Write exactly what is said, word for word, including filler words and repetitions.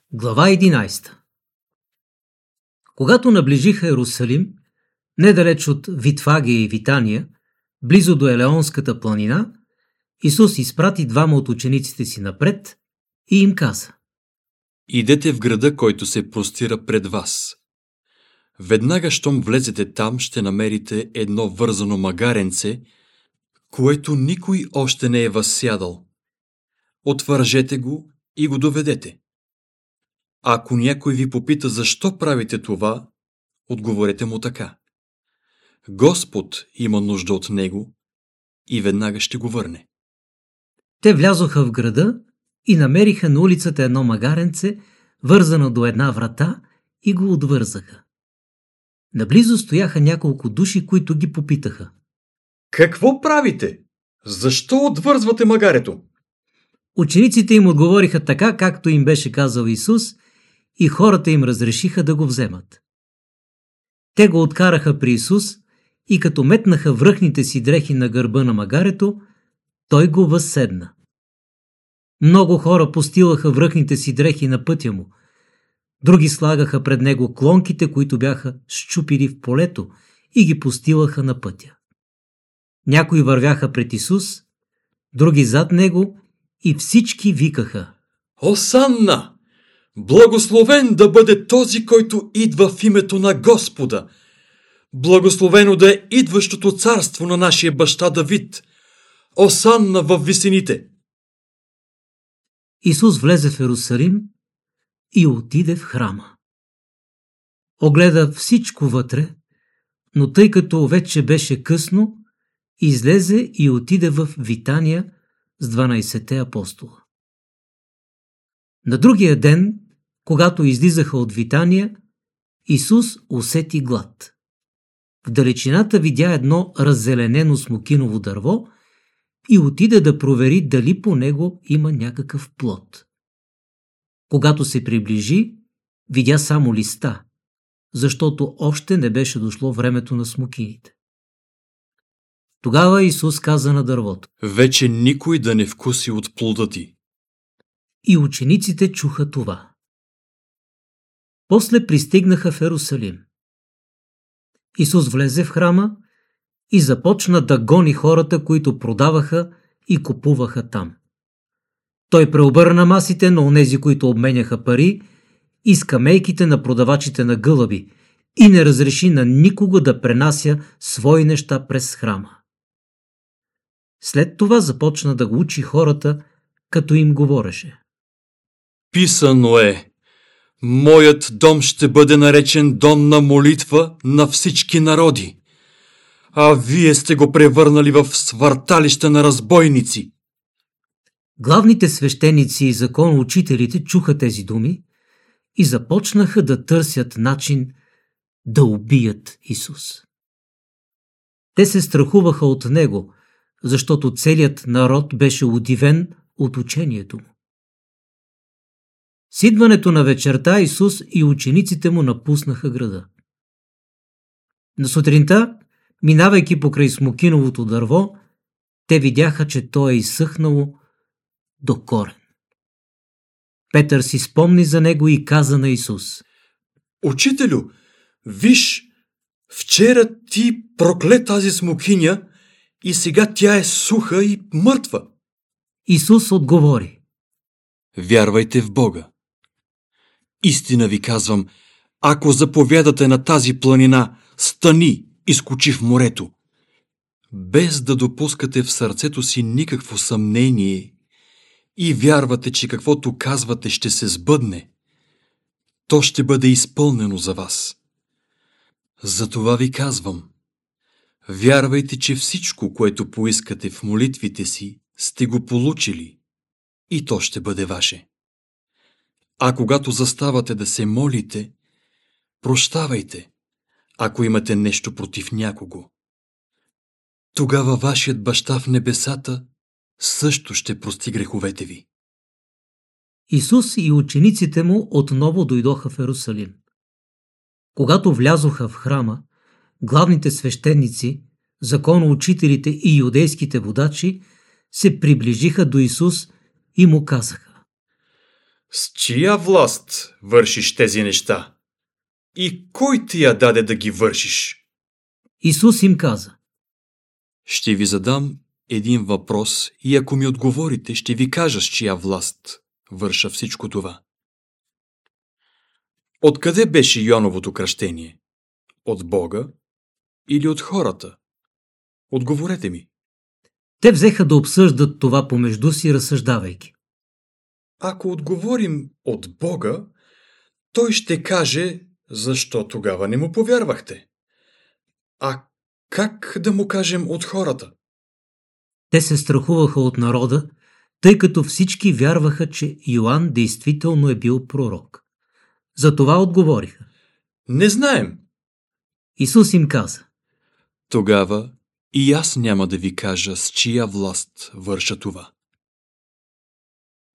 Глава единадесета. Когато наближиха Йерусалим, недалеч от Витфагия и Витания, близо до Елеонската планина, Исус изпрати двама от учениците си напред и им каза: Идете в града, който се простира пред вас. Веднага, щом влезете там, ще намерите едно вързано магаренце, което никой още не е възсядал. Отвържете го и го доведете. Ако някой ви попита защо правите това, отговорете му така: Господ има нужда от него и веднага ще го върне. Те влязоха в града и намериха на улицата едно магаренце, вързано до една врата, и го отвързаха. Наблизо стояха няколко души, които ги попитаха: Какво правите? Защо отвързвате магарето? Учениците им отговориха така, както им беше казал Исус, и хората им разрешиха да го вземат. Те го откараха при Исус и като метнаха връхните си дрехи на гърба на магарето, той го възседна. Много хора постилаха връхните си дрехи на пътя му. Други слагаха пред него клонките, които бяха счупили в полето, и ги постилаха на пътя. Някои вървяха пред Исус, други зад него, и всички викаха: Осанна! Благословен да бъде този, който идва в името на Господа! Благословено да е идващото царство на нашия баща Давид! Осанна във висините! Исус влезе в Йерусалим и отиде в храма. Огледа всичко вътре, но тъй като вече беше късно, излезе и отиде в Витания с дванайсетте апостола. На другия ден, когато излизаха от Витания, Исус усети глад. В далечината видя едно раззеленено смокиново дърво и отиде да провери дали по него има някакъв плод. Когато се приближи, видя само листа, защото още не беше дошло времето на смокините. Тогава Исус каза на дървото: Вече никой да не вкуси от плода ти. И учениците чуха това. После пристигнаха в Йерусалим. Исус влезе в храма и започна да гони хората, които продаваха и купуваха там. Той преобърна масите на онези, които обменяха пари, и скамейките на продавачите на гълъби, и не разреши на никого да пренася свои неща през храма. След това започна да го учи хората, като им говореше: Писано е: Моят дом ще бъде наречен дом на молитва на всички народи, а вие сте го превърнали в свърталище на разбойници. Главните свещеници и законоучителите чуха тези думи и започнаха да търсят начин да убият Исус. Те се страхуваха от него, защото целият народ беше удивен от учението му. С идването на вечерта Исус и учениците му напуснаха града. На сутринта, минавайки покрай смокиновото дърво, те видяха, че то е изсъхнало до корен. Петър си спомни за него и каза на Исус: Учителю, виж, вчера ти прокле тази смокиня и сега тя е суха и мъртва. Исус отговори: Вярвайте в Бога. Истина ви казвам, ако заповядате на тази планина: стани и скочи в морето, без да допускате в сърцето си никакво съмнение и вярвате, че каквото казвате ще се сбъдне, то ще бъде изпълнено за вас. Затова ви казвам, вярвайте, че всичко, което поискате в молитвите си, сте го получили и то ще бъде ваше. А когато заставате да се молите, прощавайте, ако имате нещо против някого. Тогава вашият баща в небесата също ще прости греховете ви. Исус и учениците му отново дойдоха в Йерусалим. Когато влязоха в храма, главните свещеници, законоучителите и юдейските водачи се приближиха до Исус и му казаха: С чия власт вършиш тези неща? И кой ти я даде да ги вършиш? Исус им каза: Ще ви задам един въпрос и ако ми отговорите, ще ви кажа с чия власт върша всичко това. Откъде беше Йоановото кръщение? От Бога или от хората? Отговорете ми. Те взеха да обсъждат това помежду си, разсъждавайки. Ако отговорим от Бога, той ще каже, защо тогава не му повярвахте. А как да му кажем от хората? Те се страхуваха от народа, тъй като всички вярваха, че Йоан действително е бил пророк. Затова отговориха. Не знаем. Исус им каза: Тогава и аз няма да ви кажа с чия власт върша това.